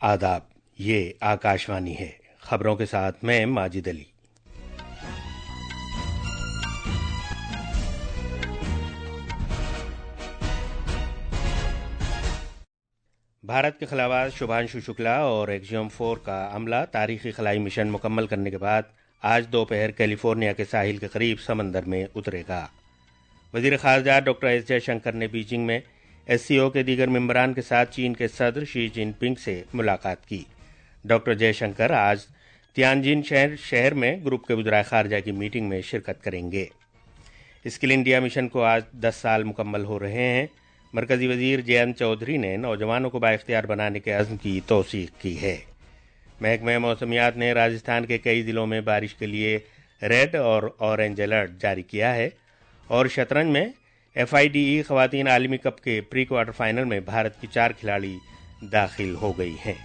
आदाब, ये आकाशवाणी है। खबरों के साथ मैं माजिद अली। भारत के खलाबाज शुभांशु शुक्ला और एक्जियम 4 का अमला तारीखी खलाई मिशन मुकम्मल करने के बाद आज दोपहर कैलिफोर्निया के साहिल के करीब समंदर में उतरेगा। वजीर खारजा डॉक्टर एस जयशंकर ने बीजिंग में एससीओ के दीगर मेंबरान के साथ चीन के सदर शी जिनपिंग से मुलाकात की। डॉक्टर जयशंकर आज तियानजिन शहर में ग्रुप के वज़ीर खारजा की मीटिंग में शिरकत करेंगे। स्किल इंडिया मिशन को आज 10 साल मुकम्मल हो रहे हैं। मरकजी वजीर जयंत चौधरी ने नौजवानों को बाइख्तियार बनाने के अज़्म की तौसीक की है। महकमा मौसमियात ने राजस्थान के कई ज़िलों में बारिश के लिए रेड और ऑरेंज अलर्ट जारी किया है। और शतरंज में FIDE ख़वातीन आलमी कप के प्री क्वार्टर फाइनल में भारत की 4 खिलाड़ी दाखिल हो गई हैं।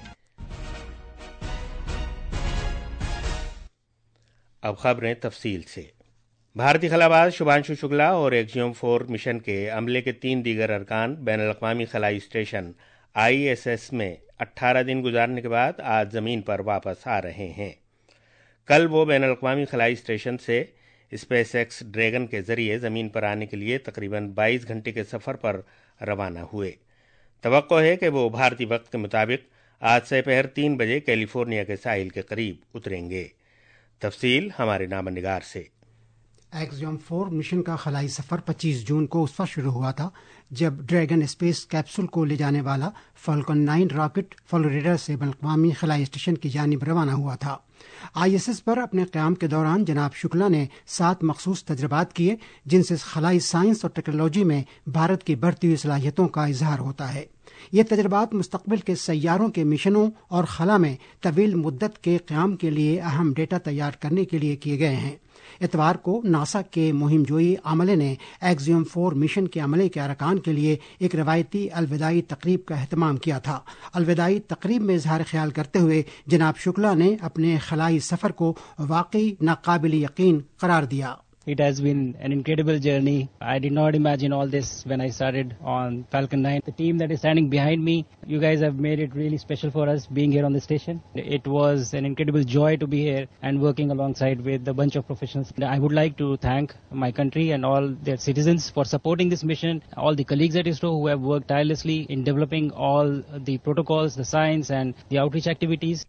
अब खबरें तफसील से। भारतीय खलाबाज शुभांशु शुक्ला और एक्जियम 4 मिशन के अमले के 3 दीगर अरकान बैनुल-अक़वामी खलाई स्टेशन ISS में 18 दिन गुजारने के बाद आज ज़मीन पर वापस आ रहे हैं। कल वो बैनुल-अक़वामी खलाई स्टेशन से SpaceX ड्रैगन के जरिए ज़मीन पर आने के लिए तकरीबन 22 घंटे के सफ़र पर रवाना हुए। तवक्को है कि वो भारतीय वक्त के मुताबिक आज दोपहर 3 बजे कैलिफोर्निया के साहिल के करीब उतरेंगे। तफसील हमारे नामनिगार से। एक्जियम 4 मिशन का खलाई सफर 25 जून को उस वक्त शुरू हुआ था जब ड्रैगन स्पेस कैप्सूल को ले जाने वाला फाल्कन 9 रॉकेट फ्लोरिडा से बैनुल-अक़वामी खलाई स्टेशन की जानिब रवाना हुआ था। ISS पर अपने क़याम के दौरान जनाब शुक्ला ने 7 मखसूस तजर्बात किए जिनसे खलाई साइंस और टेक्नोलॉजी में भारत की बढ़ती हुई सलाहियतों का इजहार होता है। ये तजर्बात मुस्तकबिल के सैयारों के मिशनों और खला में तवील मुद्दत के क़याम के लिए अहम डेटा तैयार करने के लिए किए गए हैं। इतवार को नासा के मुहिमजोई अमले ने एक्जियम 4 मिशन के अमले के अरकान के लिए एक रवायती अलविदाई तकरीब का एहतमाम किया था। अलविदाई तकरीब में इजहार ख्याल करते हुए जनाब शुक्ला ने अपने खलाई सफ़र को वाकई नाकाबिल यकीन करार दिया। It has been an incredible journey. I did not imagine all this when I started on Falcon 9. The team that is standing behind me, you guys have made it really special for us being here on the station. It was an incredible joy to be here and working alongside with a bunch of professionals. I would like to thank my country and all their citizens for supporting this mission, all the colleagues at ISRO who have worked tirelessly in developing all the protocols, the science and the outreach activities.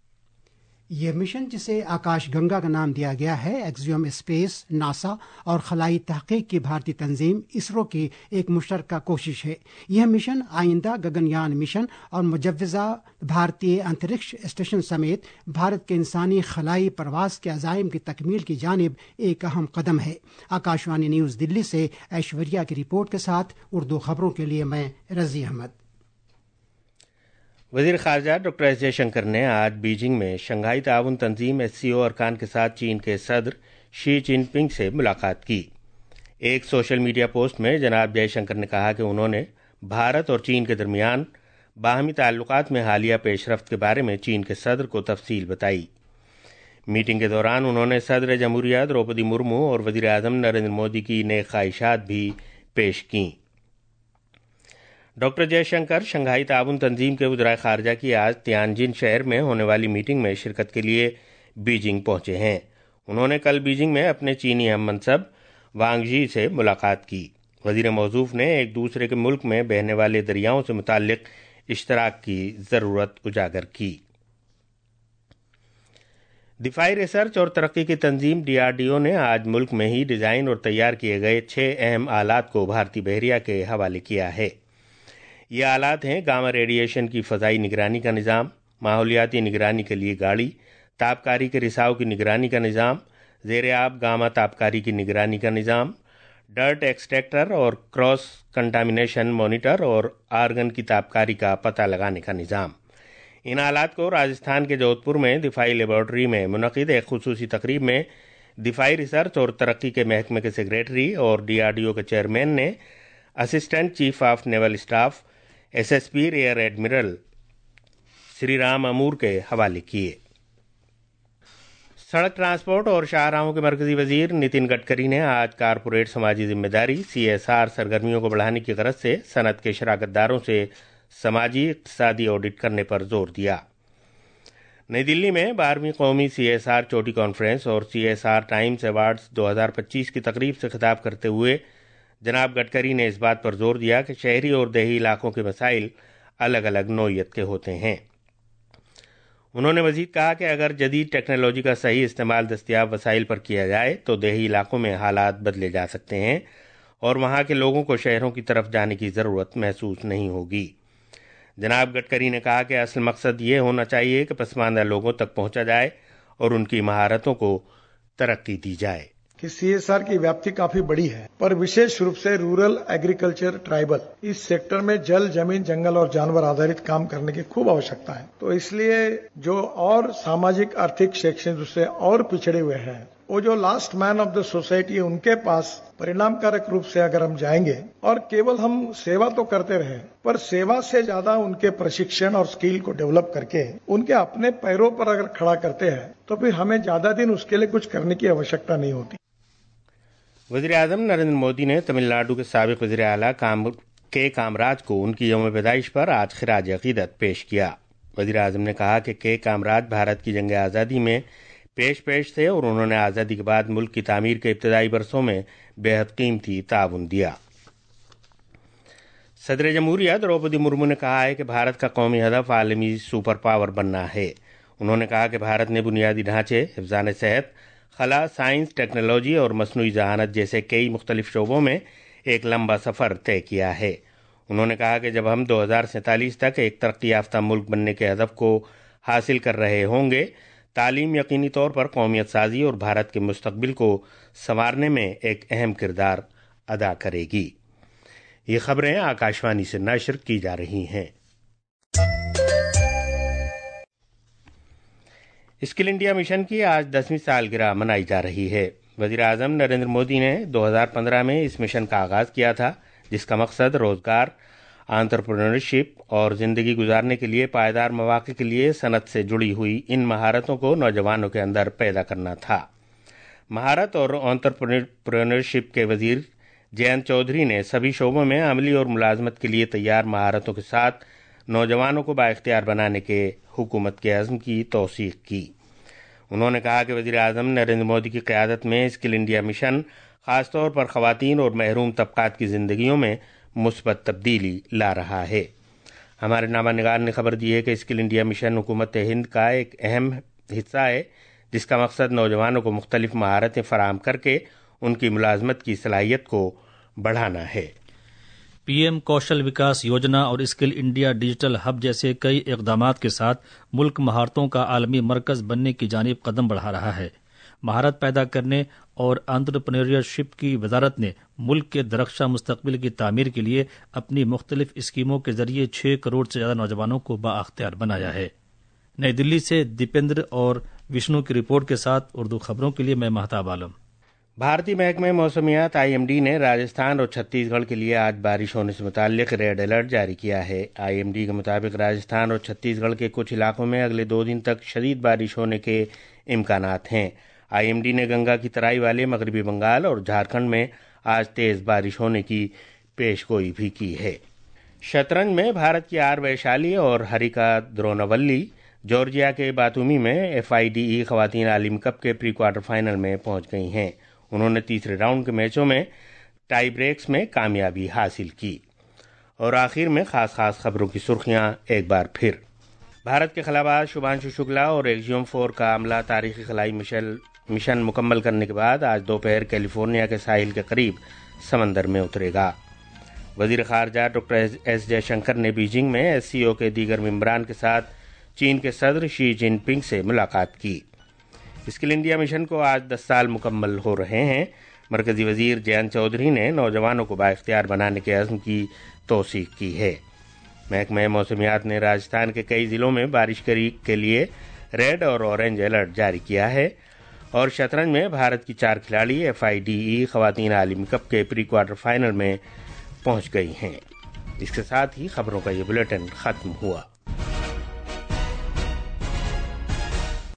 यह मिशन जिसे आकाश गंगा का नाम दिया गया है axiom space, NASA और खलाई तहकीक की भारतीय तंजीम इसरो की एक मुश्तरका कोशिश है। यह मिशन आइंदा गगनयान मिशन और मुजव्वज़ा भारतीय अंतरिक्ष स्टेशन समेत भारत के इंसानी खलाई परवास के अज़ाइम की तकमील की जानिब एक अहम कदम है। आकाशवाणी न्यूज़ दिल्ली से ऐश्वर्या की रिपोर्ट के साथ उर्दू खबरों के लिए मैं रज़ी अहमद। वज़ीर ख़ारजा डॉक्टर एस जयशंकर ने आज बीजिंग में शंघाई ताउन तंजीम SCO अरकान के साथ चीन के सदर शी जिनपिंग से मुलाकात की। एक सोशल मीडिया पोस्ट में जनाब जयशंकर ने कहा कि उन्होंने भारत और चीन के दरमियान बाहमी ताल्लुकात में हालिया पेशरफ्त के बारे में चीन के सदर को तफसील बताई। मीटिंग के दौरान उन्होंने सदर जमहूरिया द्रौपदी मुर्मू और वज़ीर आज़म नरेंद्र मोदी की नेक ख्वाहिशात भी पेश कीं। डॉक्टर जयशंकर शंघाई ताउन तंजीम के वज़ीर खारजा की आज तियानजिन शहर में होने वाली मीटिंग में शिरकत के लिए बीजिंग पहुंचे हैं। उन्होंने कल बीजिंग में अपने चीनी हम मनसब वांग जी से मुलाकात की। वज़ीर मौजूफ ने एक दूसरे के मुल्क में बहने वाले दरियाओं से मुताल्लिक इश्तराक की ज़रूरत उजागर की। दिफाई रिसर्च और तरक्की की तंजीम DRDO ने आज मुल्क में ही डिज़ाइन और तैयार किए गए 6 अहम आलात को भारतीय बहरिया के हवाले किया है। ये आलात हैं गामा रेडिएशन की फ़ज़ाई निगरानी का निज़ाम, माहौलियाती निगरानी के लिए गाड़ी, तापकारी के रिसाव की निगरानी का निज़ाम, ज़ेर आब गामा तापकारी की निगरानी का निज़ाम, डर्ट एक्सट्रैक्टर और क्रॉस कंटामिनेशन मॉनिटर और आर्गन की तापकारी का पता लगाने का निज़ाम। इन आलात को राजस्थान के जोधपुर में दिफाई लेबॉर्ट्री में मुनक़िद एक खुसूसी तकरीब में दिफाई रिसर्च और तरक्की के महकमे के सेक्रेटरी और DRDO के चेयरमैन ने assistant chief of naval staff SSP rear admiral Shri Ram Amur के हवाले किए। सड़क ट्रांसपोर्ट और शाहराहों के मरकजी वजीर नितिन गडकरी ने आज कारपोरेट समाजी जिम्मेदारी CSR सरगर्मियों को बढ़ाने की गरज से सनत के शराकतदारों से سماجی اقتصادی آڈٹ کرنے پر زور دیا۔ نئی دلی میں 12ویں قومی CSR چوٹی کانفرنس اور CSR ٹائمز ایوارڈز 2025 کی تقریب سے خطاب کرتے ہوئے جناب گڈکری نے اس بات پر زور دیا کہ شہری اور دیہی علاقوں کے مسائل الگ الگ نوعیت کے ہوتے ہیں۔ انہوں نے مزید کہا کہ اگر جدید ٹیکنالوجی کا صحیح استعمال دستیاب وسائل پر کیا جائے تو دیہی علاقوں میں حالات بدلے جا سکتے ہیں اور وہاں کے لوگوں کو شہروں کی طرف جانے کی ضرورت محسوس نہیں ہوگی۔ جناب گڈکری نے کہا کہ اصل مقصد یہ ہونا چاہیے کہ پسماندہ لوگوں تک پہنچا جائے اور ان کی مہارتوں کو ترقی دی جائے۔ کہ CSR کی ویاپتی کافی بڑی ہے، پر وشیش روپ سے رورل ایگریکلچر ٹرائبل اس سیکٹر میں جل، زمین، جنگل اور جانور آدھارت کام کرنے کی خوب آوشکتا ہے۔ تو اس لیے جو اور ساماجک آرتھک سیکشن سے اور پچھڑے ہوئے ہیں، وہ جو last man of the society, ان کے پاس پرینام کارک روپ سے اگر ہم جائیں گے اور کیول ہم سیوا تو کرتے رہے، پر سیوا سے زیادہ ان کے پرشکشن اور سکل کو ڈیولپ کر کے ان کے اپنے پیروں پر اگر کھڑا کرتے ہیں تو پھر ہمیں زیادہ دن اس کے لیے کچھ کرنے کی آوشکتا نہیں ہوتی۔ وزیر اعظم نریندر مودی نے تمل ناڈو کے سابق وزیر اعلیٰ کے کامراج کو ان کی یوم پیدائش پر آج خراج عقیدت پیش کیا۔ وزیر اعظم نے کہا کہ کے کامراج بھارت کی جنگ آزادی میں پیش تھے اور انہوں نے آزادی کے بعد ملک کی تعمیر کے ابتدائی برسوں میں بے حد قیمتی تعاون دیا۔ صدر جمہوریہ دروپدی مرمو نے کہا ہے کہ بھارت کا قومی ہدف عالمی سپر پاور بننا ہے۔ انہوں نے کہا کہ بھارت نے بنیادی ڈھانچے، حفظان صحت، خلا، سائنس، ٹیکنالوجی اور مصنوعی ذہانت جیسے کئی مختلف شعبوں میں ایک لمبا سفر طے کیا ہے۔ انہوں نے کہا کہ جب ہم 2047 تک ایک ترقی یافتہ ملک بننے کے ہدف کو حاصل کر رہے ہوں گے، تعلیم یقینی طور پر قومیت سازی اور بھارت کے مستقبل کو سنوارنے میں ایک اہم کردار ادا کرے گی۔ یہ خبریں آکاشوانی سے نشر کی جا رہی ہیں۔ اسکل انڈیا مشن کی آج 10ویں سالگرہ منائی جا رہی ہے۔ وزیر اعظم نریندر مودی نے 2015 میں اس مشن کا آغاز کیا تھا، جس کا مقصد روزگار، انٹرپرینیورشپ اور زندگی گزارنے کے لیے پائیدار مواقع کے لیے صنعت سے جڑی ہوئی ان مہارتوں کو نوجوانوں کے اندر پیدا کرنا تھا۔ مہارت اور انٹرپرینیورشپ کے وزیر جینت چودھری نے سبھی شعبوں میں عملی اور ملازمت کے لیے تیار مہارتوں کے ساتھ نوجوانوں کو بااختیار بنانے کے حکومت کے عزم کی توثیق کی۔ انہوں نے کہا کہ وزیر اعظم نریندر مودی کی قیادت میں اسکل انڈیا مشن خاص طور پر خواتین اور محروم طبقات کی زندگیوں میں مثبت تبدیلی لا رہا ہے۔ ہمارے نامہ نگار نے خبر دی ہے کہ اسکل انڈیا مشن حکومت ہند کا ایک اہم حصہ ہے، جس کا مقصد نوجوانوں کو مختلف مہارتیں فراہم کر کے ان کی ملازمت کی صلاحیت کو بڑھانا ہے۔ PM کوشل وکاس یوجنا اور اسکل انڈیا ڈیجیٹل ہب جیسے کئی اقدامات کے ساتھ ملک مہارتوں کا عالمی مرکز بننے کی جانب قدم بڑھا رہا ہے۔ مہارت پیدا کرنے اور انٹرپرینیورشپ کی وزارت نے ملک کے درخشاں مستقبل کی تعمیر کے لیے اپنی مختلف اسکیموں کے ذریعے 6 کروڑ سے زیادہ نوجوانوں کو بااختیار بنایا ہے۔ نئی دلی سے دیپیندر اور وشنو کی رپورٹ کے ساتھ اردو خبروں کے لیے میں مہتاب عالم۔ بھارتی محکمہ موسمیات IMD نے راجستھان اور چھتیس گڑھ کے لیے آج بارش ہونے سے متعلق ریڈ الرٹ جاری کیا ہے۔ IMD کے مطابق راجستھان اور چھتیس گڑھ کے کچھ علاقوں میں اگلے 2 دن تک شدید بارش ہونے کے امکانات ہیں۔ IMD نے گنگا کی ترائی والے مغربی بنگال اور جھارکھنڈ میں آج تیز بارش ہونے کی پیش گوئی بھی کی ہے۔ شطرنج میں بھارت کی آر ویشالی اور ہریکا دروناولی جارجیا کے باتومی میں FIDE خواتین عالمی کپ کے پری کوارٹر فائنل میں پہنچ گئی ہیں۔ انہوں نے تیسرے راؤنڈ کے میچوں میں ٹائی بریکس میں کامیابی حاصل کی۔ اور آخر میں خاص خبروں کی سرخیاں ایک بار پھر۔ بھارت کے خلاباز شبھانشو شکلا اور ایکزیوم 4 کا عملہ تاریخی خلائی مشن مکمل کرنے کے بعد آج دوپہر کیلیفورنیا کے ساحل کے قریب سمندر میں اترے گا۔ وزیر خارجہ ڈاکٹر ایس جے شنکر نے بیجنگ میں SCO کے دیگر ممبران کے ساتھ چین کے صدر شی جن پنگ سے ملاقات کی۔ اسکل انڈیا مشن کو آج 10 سال مکمل ہو رہے ہیں۔ مرکزی وزیر جینت چودھری نے نوجوانوں کو بااختیار بنانے کے عزم کی توثیق کی ہے۔ محکمہ موسمیات نے راجستھان کے کئی ضلعوں میں بارش کے لیے ریڈ اور اورنج الرٹ جاری کیا ہے، اور شطرنج میں بھارت کی 4 کھلاڑی FIDE خواتین عالمی کپ کے پری کوارٹر فائنل میں پہنچ گئی ہیں۔ اس کے ساتھ ہی خبروں کا یہ بلیٹن ختم ہوا۔